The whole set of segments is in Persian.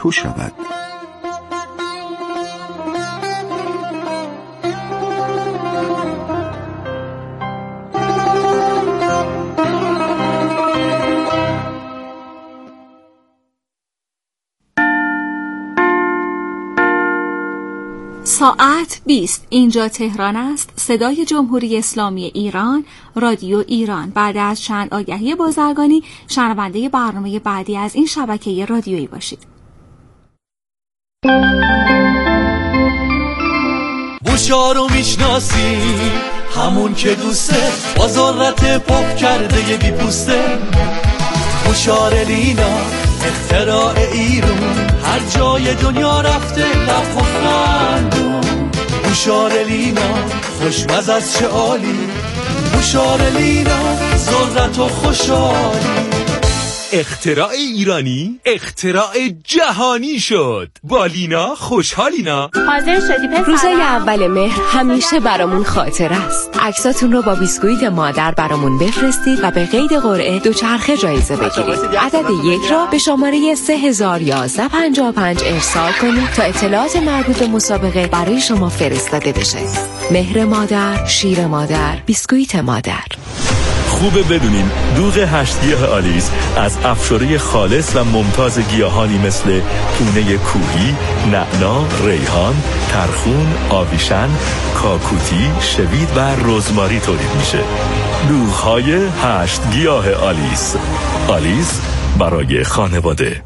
تو شود. ساعت 20. اینجا تهران است. صدای جمهوری اسلامی ایران، رادیو ایران. بعد از چند آگهی بازرگانی شنونده برنامه بعدی از این شبکه رادیویی باشید. بوشا رو میشناسی، همون که دوسته، بازارت پاپ کرده یه بی پوسته. بوشار لینا اختراع ایرون، هر جای دنیا رفته لب و خندون. بوشار لینا خوشمزه از چه عالی، بوشار لینا ذرت و خوشحالی. اختراع ایرانی اختراع جهانی شد. با لینا خوشحالینا. حاضر شدی پسرم؟ روزای اول مهر همیشه برامون خاطر است. عکساتون رو با بیسکویت مادر برامون بفرستید و به قید قرعه دوچرخه جایزه بگیرید. عدد 1 را به شماره 301155 ارسال کنید تا اطلاعات مربوط به مسابقه برای شما فرستاده بشه. مهر مادر، شیر مادر، بیسکویت مادر. خوبه بدونین دوغ 8 گیاه آلیس از افشاره خالص و ممتاز گیاهانی مثل پونه کوهی، نعنا، ریحان، ترخون، آویشن، کاکوتی، شوید و رزماری تولید میشه. دوغ‌های 8 گیاه آلیس. آلیس برای خانواده.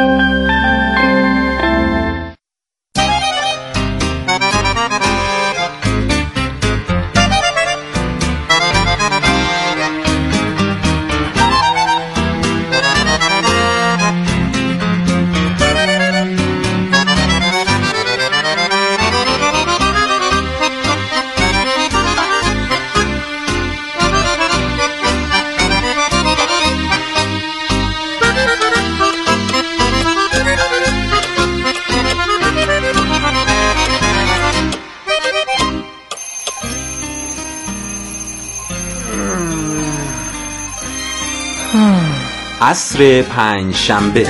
عصر پنجشنبه.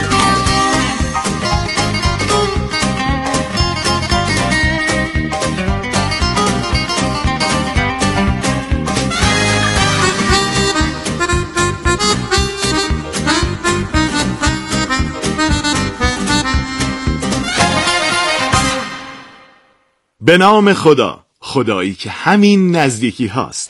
به نام خدا، خدایی که همین نزدیکی هاست.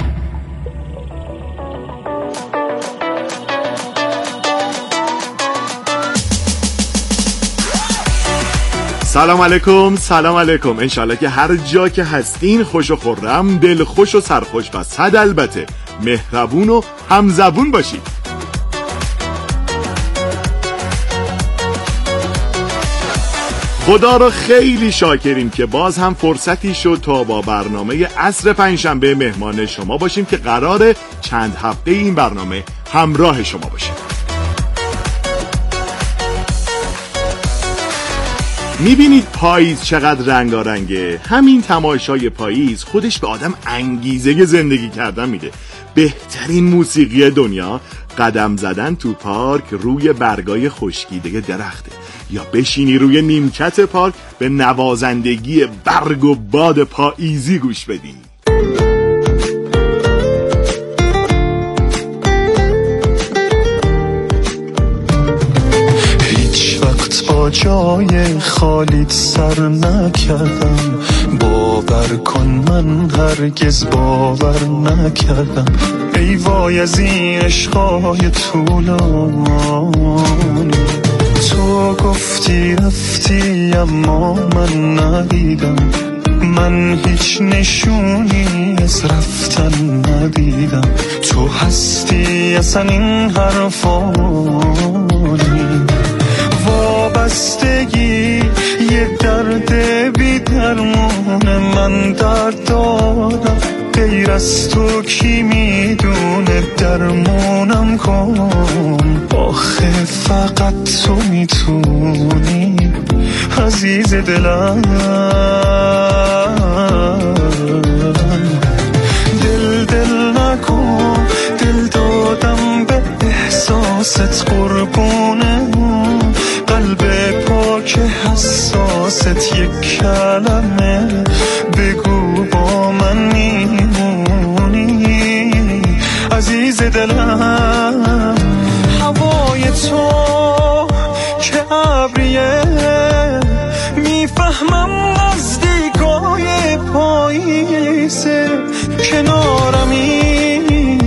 سلام علیکم، سلام علیکم. انشالله که هر جا که هستین خوش و خرم، دل خوش و سرخوش و صد البته مهربون و همزبون باشید. خدا رو خیلی شاکریم که باز هم فرصتی شد تا با برنامه عصر پنجشنبه مهمان شما باشیم که قراره چند هفته این برنامه همراه شما باشیم. میبینید پاییز چقدر رنگارنگه. همین تماشای پاییز خودش به آدم انگیزه زندگی کردن میده. بهترین موسیقی دنیا قدم زدن تو پارک روی برگای خشکیده درخته، یا بشینی روی نیمکت پارک به نوازندگی برگ و باد پاییزی گوش بدی. با جای خالیت سر نکردم، باور کن من هرگز باور نکردم. ای وای از این عشقای طولانی، تو گفتی رفتی اما من ندیدم. من هیچ نشونی از رفتن ندیدم. تو هستی اصلا این حرفانی. وابستگی یه درد بی درمونه، من درد دارم غیر از تو کی میدونه. درمونم کن آخه فقط تو میتونی عزیز دلم. دل نکن، دل دادم به احساست قربونه. قلب پا باک حساست یک کلمه بگو با من میمونی عزیز دلم. هوای تو که ابریه میفهمم نزدیکای پاییزه، کنارمی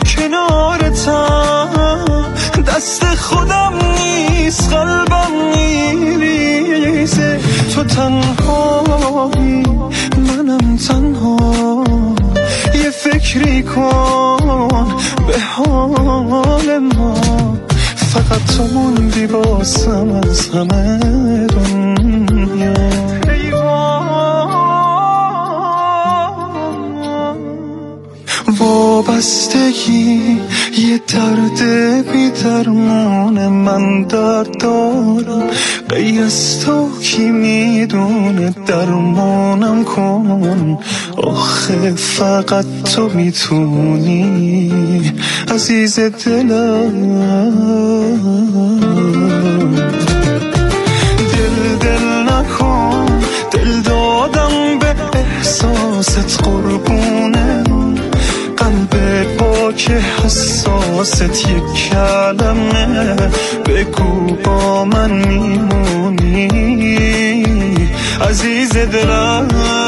کنارتم دست خودم نیست قلبم میریزه. تو تنهایی منم تنها، یه فکری کن به حال ما، فقط تو موندی باسم از همه دنیا. وابستگی یه درد بی درمان، من درد دارم غیر از تو کی میدونه، درمانم کن آخه فقط تو میتونی عزیز دلم. دل نکن، دل دادم به احساست قربونه، قلبت با که حساست یک کلمه بگو با من میمونی عزیز دلم.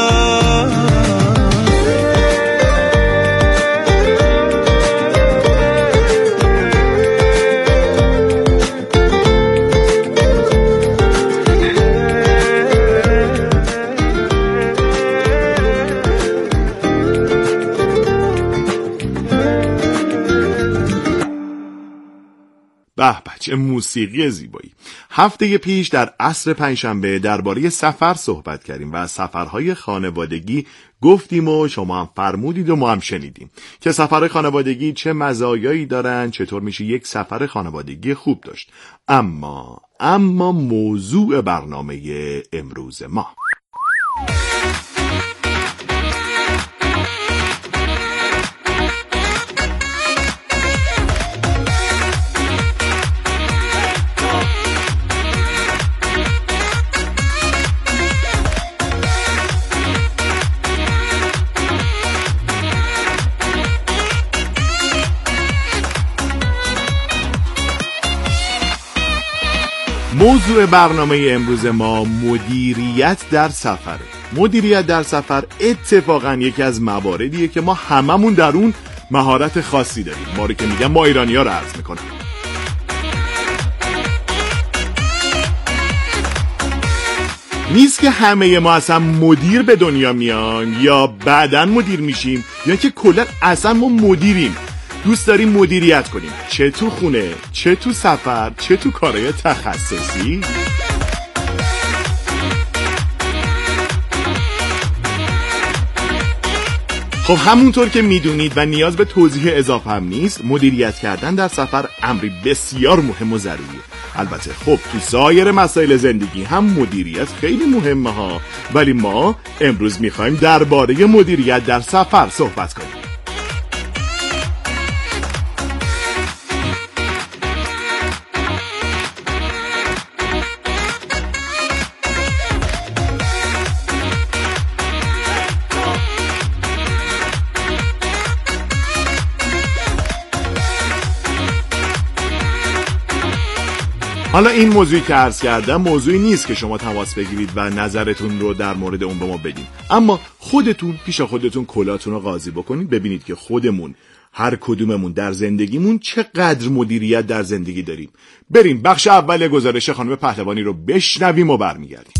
به چه موسیقی زیبایی. هفته پیش در عصر پنجشنبه درباره سفر صحبت کردیم و از سفرهای خانوادگی گفتیم و شما هم فرمودید و ما هم شنیدیم که سفرهای خانوادگی چه مزایایی دارن، چطور میشه یک سفر خانوادگی خوب داشت. اما موضوع برنامه امروز ما موضوع برنامه امروز ما مدیریت در سفره. مدیریت در سفر اتفاقا یکی از مواردیه که ما هممون در اون مهارت خاصی داریم. ما رو که میگم ما ایرانی‌ها رو عرض میکنم. نیست که همه ما اصلا مدیر به دنیا میان یا بعداً مدیر میشیم یا که کلا اصلا ما مدیریم. دوست داریم مدیریت کنیم، چه تو خونه، چه تو سفر، چه تو کارهای تخصصی. خب همونطور که میدونید و نیاز به توضیح اضافه هم نیست، مدیریت کردن در سفر امری بسیار مهم و ضروریه. البته خب تو سایر مسائل زندگی هم مدیریت خیلی مهمه ها، ولی ما امروز میخوایم درباره مدیریت در سفر صحبت کنیم. حالا این موضوعی که عرض کردم موضوعی نیست که شما تماس بگیرید و نظرتون رو در مورد اون به ما بدین، اما خودتون پیش خودتون کلاتون رو قاضی بکنید، ببینید که خودمون هر کدوممون در زندگیمون چقدر مدیریت در زندگی داریم. بریم بخش اول گزارش خانم پهلوانی رو بشنویم و برمیگردیم.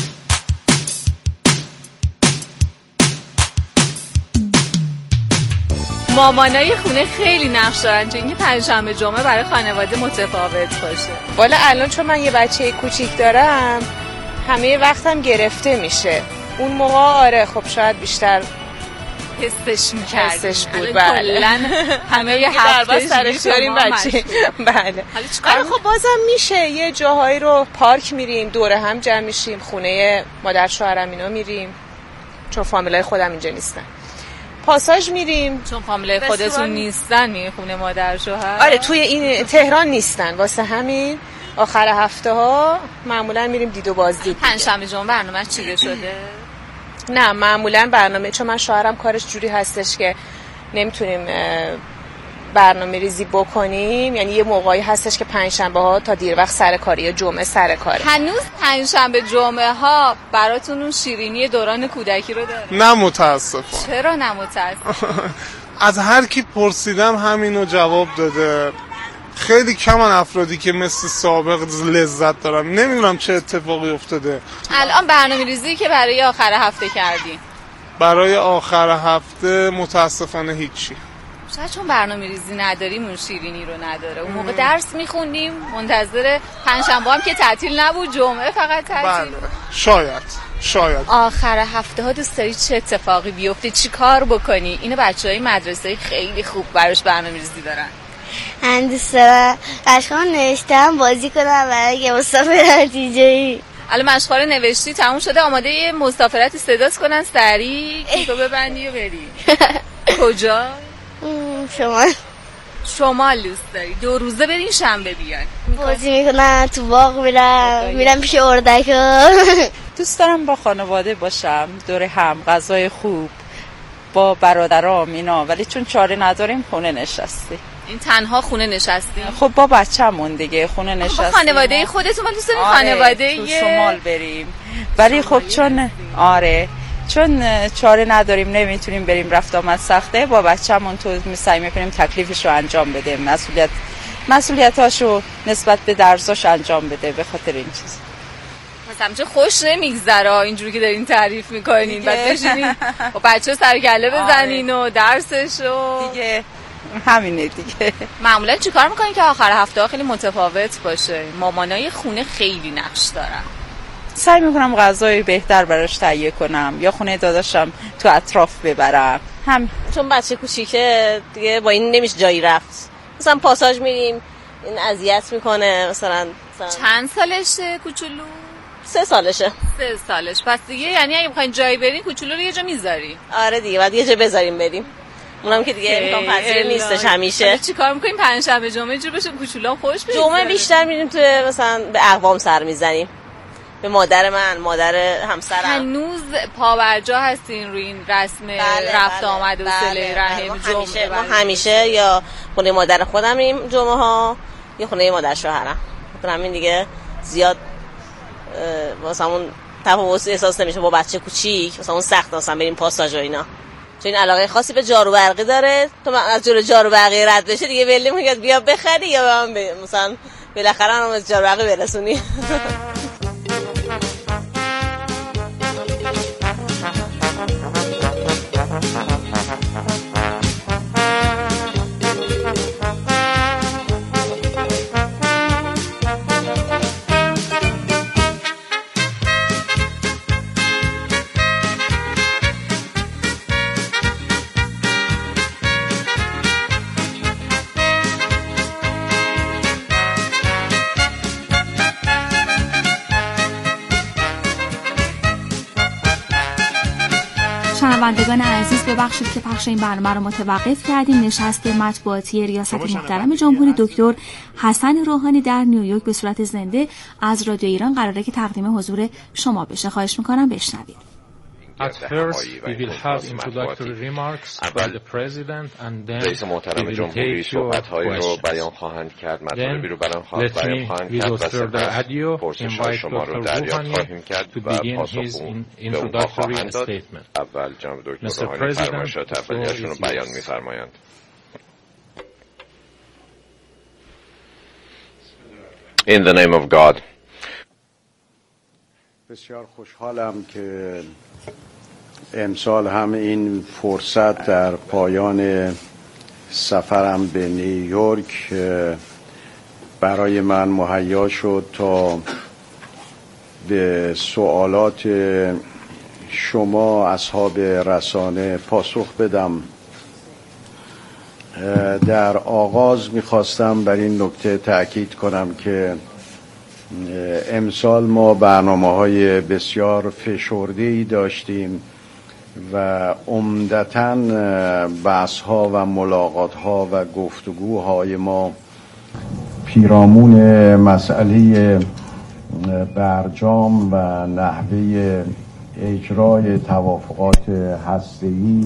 مامانای خونه خیلی نقش دارن چون اینکه پنجشنبه جمعه برای خانواده متفاوت باشه. والا الان چون من یه بچه کوچیک دارم همه وقتم گرفته میشه. اون موقع آره خب شاید بیشتر حسش بود. بله همه یه هفته سرش داریم بچه. بله آره خب بازم میشه یه جاهایی رو پارک میریم، دوره هم جمع میشیم، خونه مادر شوهرم اینا میریم چون فامیلای خودم اینجا نیستن، پاساژ میریم چون فامیلای خودتون نیستن، خونه مادر شوهر آره توی این تهران نیستن، واسه همین آخر هفته ها معمولا میریم دید و بازدید. پنجشنبه جمعه برنامه چیده شده؟ نه معمولا برنامه، چون من شوهرم کارش جوری هستش که نمیتونیم برنامه ریزی بکنیم، یعنی یه موقعی هستش که پنجشنبه ها تا دیر وقت سر کاری یا جمعه سر کاره. هنوز پنجشنبه جمعه ها براتون اون شیرینی دوران کودکی رو داره؟ نه متاسفم. چرا نه متاسفم؟ از هر کی پرسیدم همینو جواب داده. خیلی کمان افرادی که مثل سابق لذت دارن. نمیدونم چه اتفاقی افتاده. الان برنامه‌ریزی که برای آخر هفته کردین؟ برای آخر هفته متاسفانه هیچی. شاید چون برنامه‌ریزی نداریم اون شیرینی رو نداره. اون موقع درس میخوندیم، منتظر پنجشنبه هم که تعطیل نبود، جمعه فقط تعطیل. بله. شاید. آخر هفته ها دوست داری چه اتفاقی بیفته؟ چی کار بکنی؟ اینو بچهای مدرسه خیلی خوب براش برنامه‌ریزی دارن. من دوست دارم مشغول نوشتم بازی کنم برای مسافرت اینجایی. الان مشغول نوشتی تموم شده، آماده یه مسافرتی صداست کنن سریع کیفو ببندی و بری. کجا؟ شمال دوست داری؟ 2 روزه برین شنبه بیان. بازی میکنم تو باغ، میرم پیش اردکا. دوست دارم با خانواده باشم، دور هم، غذای خوب با برادرام اینا، ولی چون چاره نداریم خونه نشستی. این تنها خونه نشستی؟ خب با بچه‌مون دیگه خونه نشستی. با خانواده خودتون ولی دوست داریم خانواده تو شمال بریم. ولی خب چون چاره نداریم، نمیتونیم بریم، رفت آمد سخته، با بچه‌مون تو سعی می‌کنیم تکلیفش رو انجام بده، مسئولیتاشو نسبت به درساش انجام بده. به خاطر این چیز مثلا خوش نمیگذره اینجوری که دارین تعریف میکنین، بعد بشینین با بچه سر کله بزنین و درسشو دیگه همینه دیگه. معمولا چیکار میکنین که آخر هفته ها خیلی متفاوت باشه؟ مامانای خونه خیلی نقش دارن. سعی میکنم غذای بهتر براش تهیه کنم یا خونه داداشم تو اطراف ببرم. چون بچه کوچیکه دیگه با این نمیشه جایی رفت. مثلا پاساژ میریم، این اذیت میکنه. مثلا چند سالشه کوچولو؟ 3 سالشه. 3 سالش. پس دیگه یعنی اگه بخواین جایی برین کوچولو رو یه جا میذاری؟ آره دیگه، بعد یه جا بذاریم بریم. اونم که دیگه امکان پذیر نیستش همیشه. چی کار میکنیم پنجشنبه جمعه جور بشه کوچولو خوش بگذره؟ جمعه بیشتر میریم تو مثلا به اقوام سر میزنیم، به مادر من، مادر همسرم. هنوز پابرجا هستین روی این رسم رفت آمد و صله رحم جمعه؟ ما همیشه یا خونه مادر خودم میریم جمعه ها یا خونه مادر شوهرم. همین دیگه زیاد واسمون تفاوت احساس نمیشه با بچه کوچیک. مثلا اون سخت مثلا بریم پاساژ و اینا، چون این علاقه خاصی به جارو برقی داره. تو از جلو جارو برقی رد بشه دیگه ول نمی‌کنی، بیا بخری یا مثلا بالاخره هم از جارو برقی برسونی. شنوندگان عزیز، ببخشید که پخش این برنامه رو متوقف کردیم. نشست مطبوعاتی ریاست محترم جمهوری دکتر حسن روحانی در نیویورک به صورت زنده از رادیو ایران قراره که تقدیم حضور شما بشه. خواهش میکنم بشنوید. At first, we will have introductory remarks by the president, and then we will take your questions. Then, let me, without further ado, invite Dr. Rouhani to begin his introductory statement. Mr. President, the floor is yours. In the name of God. بسیار خوشحالم که امسال هم این فرصت در پایان سفرم به نیویورک برای من مهیا شد تا به سوالات شما اصحاب رسانه پاسخ بدم. در آغاز میخواستم بر این نکته تأکید کنم که امسال ما برنامه‌های بسیار فشرده‌ای داشتیم و عمدتاً بحث‌ها و ملاقات‌ها و گفتگوهای ما پیرامون مسئله برجام و نحوه اجرای توافقات هسته‌ای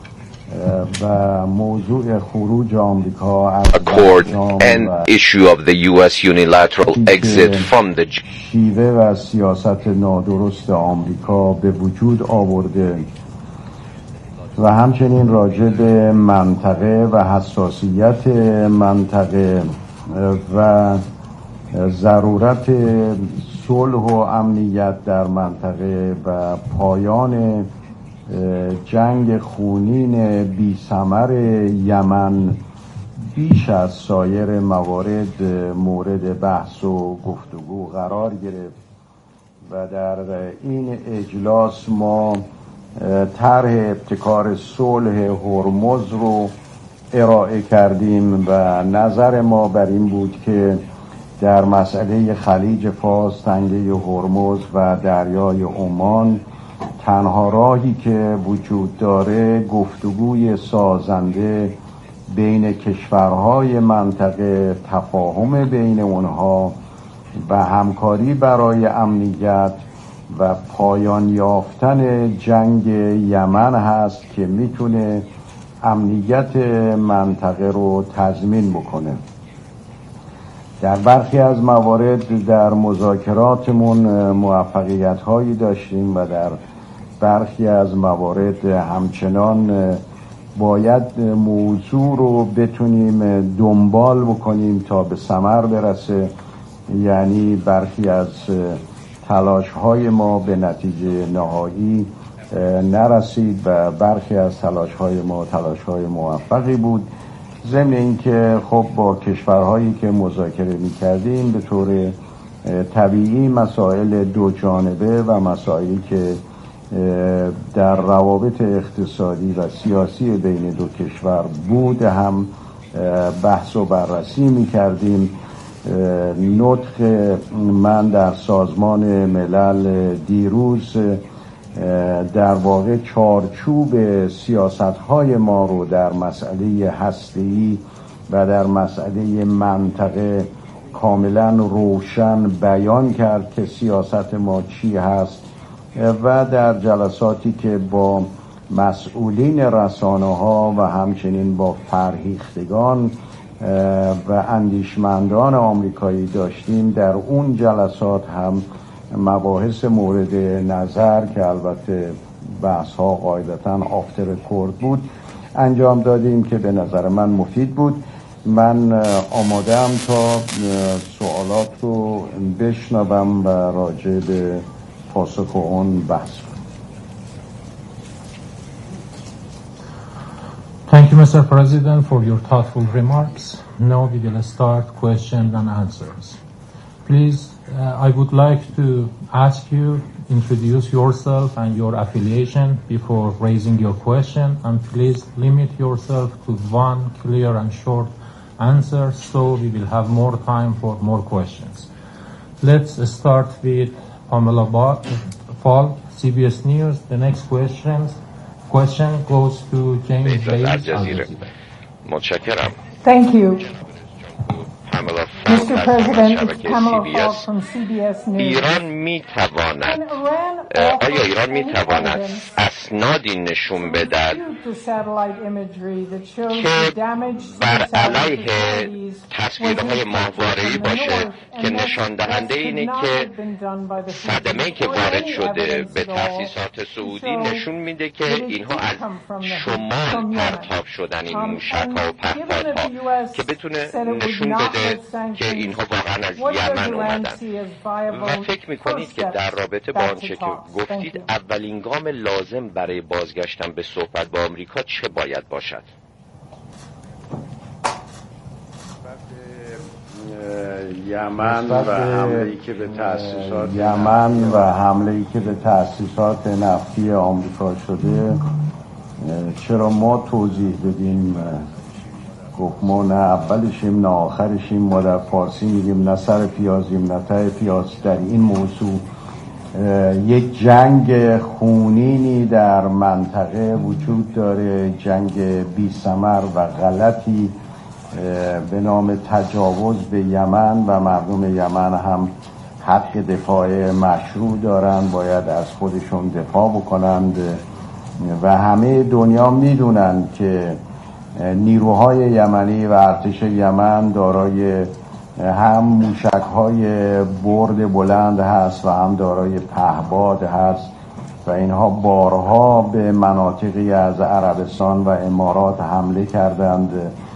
و موضوع خروج آمریکا از برجام و issue of the US unilateral exit from the شیوه و سیاست نادرست آمریکا به وجود آورده و همچنین راجع به منطقه و حساسیت منطقه و ضرورت صلح و امنیت در منطقه و پایان جنگ خونین بی‌ثمر یمن بیش از سایر موارد مورد بحث و گفتگو قرار گرفت و در این اجلاس ما طرح ابتکار صلح هرمز رو ارائه کردیم و نظر ما بر این بود که در مسئله خلیج فارس، تنگه هرمز و دریای عمان تنها راهی که وجود داره گفتگوی سازنده بین کشورهای منطقه، تفاهم بین اونها و همکاری برای امنیت و پایان یافتن جنگ یمن هست که میتونه امنیت منطقه رو تضمین بکنه. در برخی از موارد در مذاکراتمون موفقیت هایی داشتیم و در برخی از موارد همچنان باید موضوع رو بتونیم دنبال بکنیم تا به ثمر برسه، یعنی برخی از تلاش های ما به نتیجه نهایی نرسید و برخی از تلاش های ما تلاش های موفقی بود. ضمن اینکه خب با کشورهایی که مذاکره می‌کردیم به طور طبیعی مسائل دو جانبه و مسائلی که در روابط اقتصادی و سیاسی بین دو کشور بود هم بحث و بررسی می‌کردیم. نطق من در سازمان ملل دیروز در واقع چارچوب سیاست‌های ما رو در مسئله هسته‌ای و در مسئله منطقه کاملا روشن بیان کرد که سیاست ما چی هست و در جلساتی که با مسئولین رسانه‌ها و همچنین با فرهیختگان و اندیشمندان آمریکایی داشتیم، در اون جلسات هم مباحث مورد نظر که البته بحث ها قاعدتاً آفتر رکورد بود انجام دادیم که به نظر من مفید بود. من آماده‌ام تا سوالات رو بشنوم و راجع به پاسخ اون بحث کنم. Thank you, Mr. President, for your thoughtful remarks. Now we will start questions and answers. Please, I would like to ask you introduce yourself and your affiliation before raising your question, and please limit yourself to one clear and short answer so we will have more time for more questions. Let's start with Pamela Falk, CBS News. The next question goes to James Bates. متشکرم. Thank you. Mr. President, it's Pamela Falk from CBS News. ایران میتواند آیا ایران میتواند اسنادی نشون بدهد که بر علیه تصویرهای ماهواره‌ای باشه که نشان دهنده اینه که صدمه‌ای که وارد شده به تأسیسات سعودی نشون میده که اینها از شمال پرتاب شدن این موشک‌ها و پهپادها، که بتونه نشون بده که اینها واقعا از یمن اومدن. و فکر میکنید که در رابطه با آنچه که گفتید اولین گام لازم برای بازگشتن به صحبت با آمریکا چه باید باشد؟ یمن و حمله‌ای که به تأسیسات نفتی آمریکا شده، چرا ما توضیح بدیم؟ گفت ما نه اولشیم نه آخرشیم، ما در فارسی میگیم نه سر پیازیم نه ته پیاز. در این موضوع یک جنگ خونینی در منطقه وجود داره، جنگ بی ثمر و غلطی به نام تجاوز به یمن و مردم یمن هم حق دفاع مشروع دارن، باید از خودشون دفاع بکنند و همه دنیا میدونن که نیروهای یمنی و ارتش یمن دارای هم موشک‌های برد بلند هست و هم دارای پهباد هست و اینها بارها به مناطقی از عربستان و امارات حمله کردند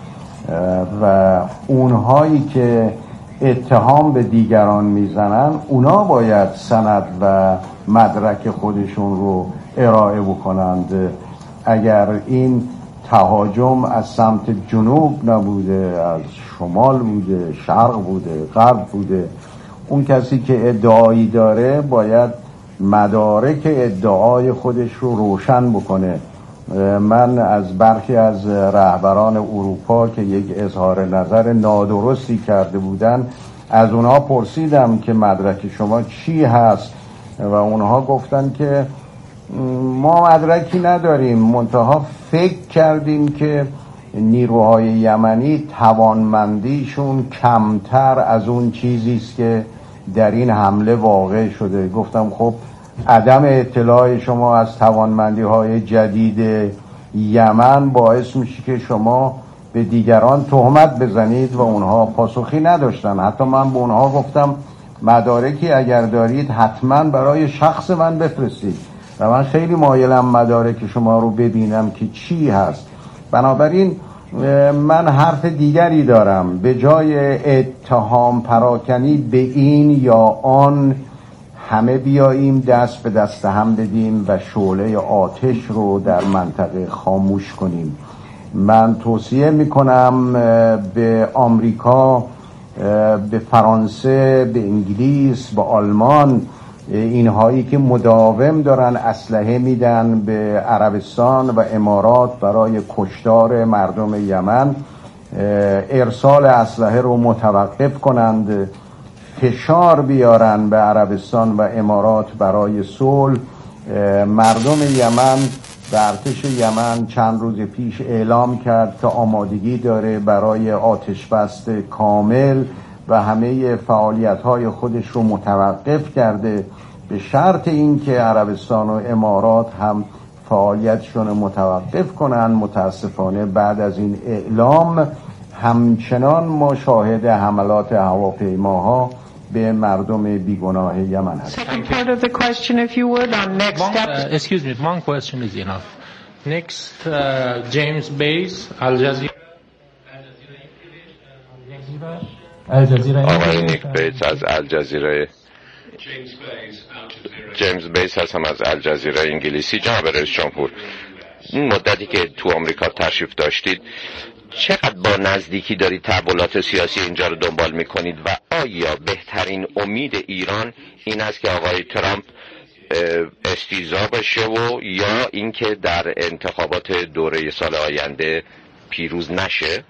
و اونهایی که اتهام به دیگران میزنن اونا باید سند و مدرک خودشون رو ارائه بکنند. اگر این تهاجم از سمت جنوب نبوده، از شمال بوده، شرق بوده، غرب بوده، اون کسی که ادعایی داره باید مدارک ادعای خودش رو روشن بکنه. من از برخی از رهبران اروپا که یک اظهار نظر نادرستی کرده بودن از اونها پرسیدم که مدرک شما چی هست و اونها گفتن که ما مدرکی نداریم، منتها فکر کردیم که نیروهای یمنی توانمندیشون کمتر از اون چیزی است که در این حمله واقع شده. گفتم خب عدم اطلاع شما از توانمندی‌های جدید یمن باعث میشه که شما به دیگران تهمت بزنید و اونها پاسخی نداشتن. حتی من به اونها گفتم مدارکی اگر دارید حتما برای شخص من بفرستید و من خیلی مایلم مدارک شما رو ببینم که چی هست. بنابراین من حرف دیگری دارم، به جای اتهام پراکنی به این یا آن همه بیاییم دست به دست هم بدیم و شعله آتش رو در منطقه خاموش کنیم. من توصیه میکنم به آمریکا، به فرانسه، به انگلیس، به آلمان، اینهایی که مداوم دارن اسلحه میدن به عربستان و امارات برای کشتار مردم یمن، ارسال اسلحه رو متوقف کنند، فشار بیارن به عربستان و امارات برای صلح. مردم یمن و ارتش یمن چند روز پیش اعلام کرد که آمادگی داره برای آتشبست کامل و همه فعالیت‌های خودش رو متوقف کرده، به شرط اینکه عربستان و امارات هم فعالیتشون رو متوقف کنن. متاسفانه بعد از این اعلام همچنان ما شاهد حملات هواپیماها به مردم بیگناه یمن هستیم. Second part of the question, if you would, on next steps. Excuse me, one question is enough. Next, James Bays, Al Jazeera. آقای نیک بیس از الجزیره. جیمز بیس هستم از الجزیره انگلیسی. جناب رئیس جمهور، این مدتی که تو آمریکا تشریف داشتید چقدر با نزدیکی دارید تحولات سیاسی اینجا رو دنبال میکنید و آیا بهترین امید ایران این است که آقای ترامپ استیضاح بشه و یا اینکه در انتخابات دوره سال آینده پیروز نشه؟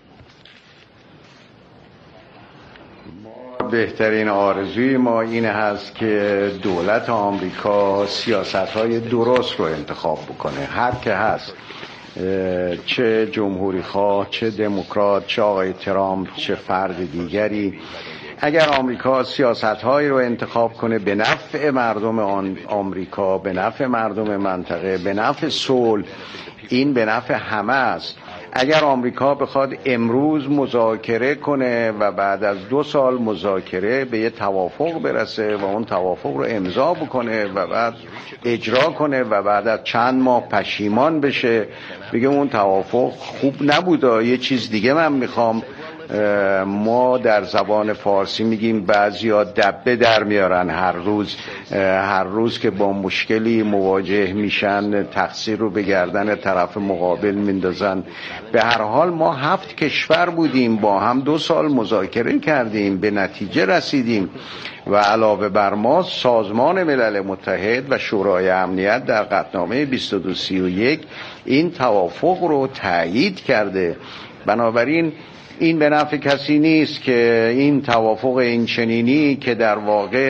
بهترین آرزوی ما این هست که دولت آمریکا سیاست‌های درست رو انتخاب بکنه، هر که هست، چه جمهوری خواه، چه دموکرات، چه آقای ترامپ، چه فرد دیگری. اگر آمریکا سیاست‌هایی رو انتخاب کنه به نفع مردم آمریکا، به نفع مردم منطقه، به نفع صلح، این به نفع همه است. اگر آمریکا بخواد امروز مذاکره کنه و بعد از 2 سال مذاکره به یه توافق برسه و اون توافق رو امضا بکنه و بعد اجرا کنه و بعد از چند ماه پشیمان بشه بگه اون توافق خوب نبوده، یه چیز دیگه من میخوام، ما در زبان فارسی میگیم بعضیا دبه در میارن، هر روز که با مشکلی مواجه میشن تقصیر رو به گردن طرف مقابل میندازن. به هر حال ما 7 کشور بودیم، با هم 2 سال مذاکره کردیم، به نتیجه رسیدیم و علاوه بر ما سازمان ملل متحد و شورای امنیت در قطعنامه 2231 این توافق رو تایید کرده. بنابراین این به نفع کسی نیست که این توافق این چنینی که در واقع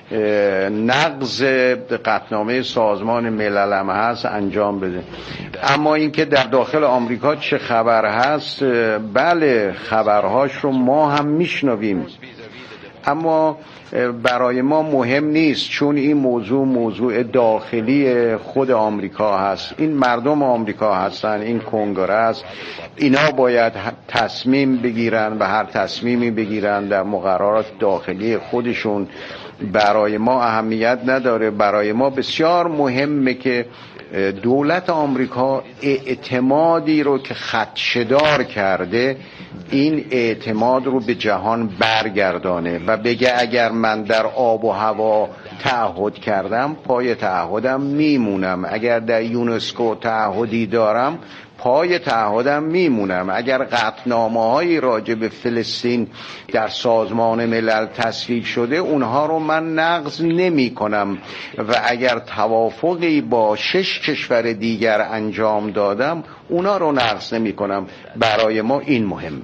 نقض قطعنامه سازمان ملل هم هست انجام بده. اما اینکه در داخل آمریکا چه خبر هست، بله خبرهاش رو ما هم میشنویم، اما برای ما مهم نیست، چون این موضوع داخلی خود آمریکا هست. این مردم آمریکا هستن، این کنگره است، اینا باید تصمیم بگیرن و هر تصمیمی بگیرن در مقررات داخلی خودشون. برای ما اهمیت نداره. برای ما بسیار مهمه که دولت آمریکا اعتمادی رو که خدشه‌دار کرده، این اعتماد رو به جهان برگردانه و بگه اگر من در آب و هوا تعهد کردم پای تعهدم میمونم، اگر در یونسکو تعهدی دارم پای تعهدم میمونم، اگر قطعنامه‌هایی راجع به فلسطین در سازمان ملل تصویب شده اونها رو من نقض نمی کنم و اگر توافقی با 6 کشور دیگر انجام دادم اونا رو نقض نمی کنم. برای ما این مهمه.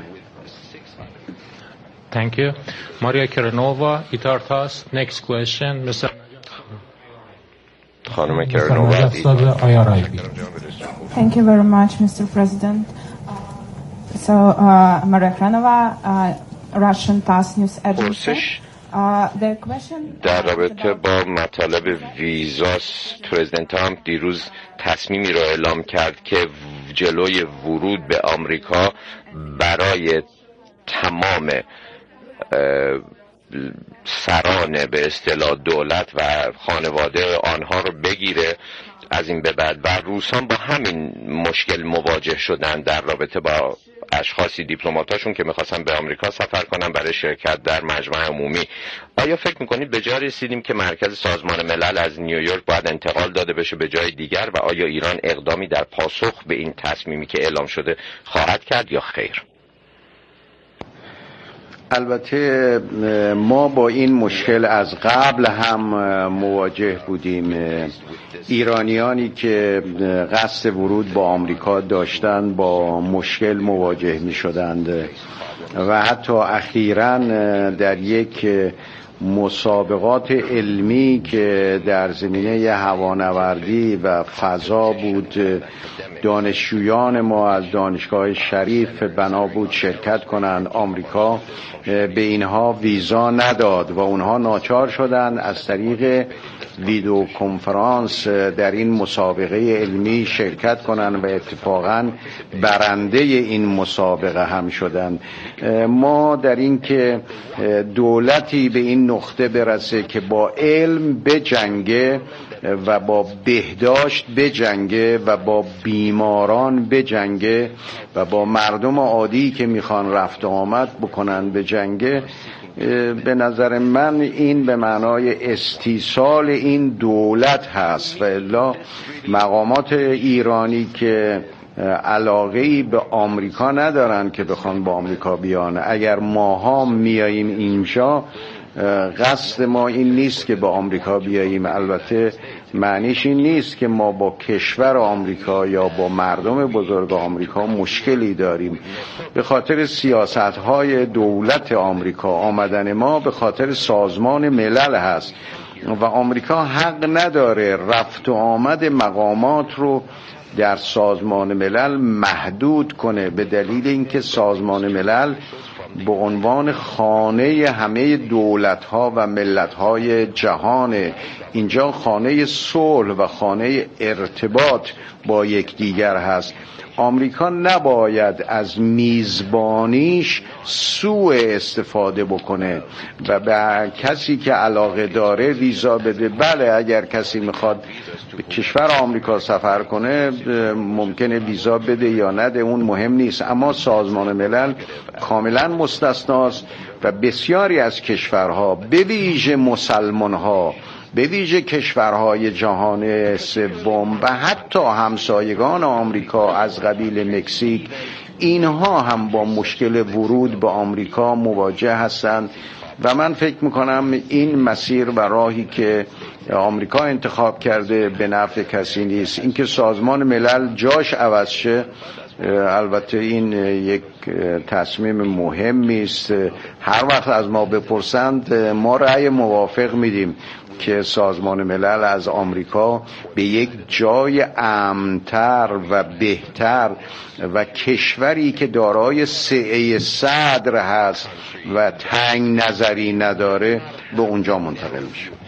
Thank you. Maria Kiranova, Itartas. Next question, Mr. خانم کرنووا. Thank you very much, Mr. President. So, Maria Kiranova, Russian TASS news agency. The question در رابطه با مطالب ویزاس، پرزیدنت ترامپ دیروز تصمیمی را اعلام کرد که جلوی ورود به آمریکا برای تمام سران به اصطلاح دولت و خانواده آنها رو بگیره از این به بعد. و روسان با همین مشکل مواجه شدن در رابطه با اشخاصی دیپلماتاشون که میخواستن به آمریکا سفر کنن برای شرکت در مجمع عمومی. آیا فکر میکنید به جای رسیدیم که مرکز سازمان ملل از نیویورک باید انتقال داده بشه به جای دیگر و آیا ایران اقدامی در پاسخ به این تصمیمی که اعلام شده خواهد کرد یا خیر؟ البته ما با این مشکل از قبل هم مواجه بودیم. ایرانیانی که قصد ورود با آمریکا داشتن با مشکل مواجه می شدند و حتی اخیراً در یک مسابقات علمی که در زمینه هوانوردی و فضا بود، دانشجویان ما از دانشگاه شریف بنا بود شرکت کنند. آمریکا به اینها ویزا نداد و اونها ناچار شدند از طریق ویدیو کنفرانس در این مسابقه علمی شرکت کنند و اتفاقاً برنده این مسابقه هم شدند. ما در این که دولتی به این نقطه برسه که با علم بجنگه و با بهداشت بجنگه و با بیماران بجنگه و با مردم عادی که میخوان رفت و آمد بکنن بجنگه، به نظر من این به معنای استیصال این دولت هست. و الا مقامات ایرانی که علاقه‌ای به آمریکا ندارن که بخوان با آمریکا بیان. اگر ماها میاییم اینجا، قصد ما این نیست که با آمریکا بیاییم. البته معنیش این نیست که ما با کشور آمریکا یا با مردم بزرگ آمریکا مشکلی داریم. به خاطر سیاست‌های دولت آمریکا آمدن ما به خاطر سازمان ملل هست و آمریکا حق نداره رفت و آمد مقامات رو در سازمان ملل محدود کنه، به دلیل اینکه سازمان ملل به عنوان خانه همه دولت‌ها و ملت‌های جهان، اینجا خانه صلح و خانه ارتباط با یکدیگر هست. آمریکا نباید از میزبانیش سوء استفاده بکنه و به کسی که علاقه داره ویزا بده. بله، اگر کسی میخواد به کشور آمریکا سفر کنه ممکنه ویزا بده یا نده، اون مهم نیست. اما سازمان ملل کاملا مستثناست و بسیاری از کشورها، به ویژه مسلمان‌ها، به ویژه کشورهای جهان سوم و حتی همسایگان آمریکا از قبیل مکزیک، اینها هم با مشکل ورود به آمریکا مواجه هستند و من فکر میکنم این مسیر و راهی که آمریکا انتخاب کرده به نفع کسی نیست. اینکه سازمان ملل جاش عوض شه البته این یک تصمیم مهمی است. هر وقت از ما بپرسند ما رأی موافق میدیم که سازمان ملل از آمریکا به یک جای امن‌تر و بهتر و کشوری که دارای سعه صدر هست و تنگ نظری نداره به اونجا منتقل میشه.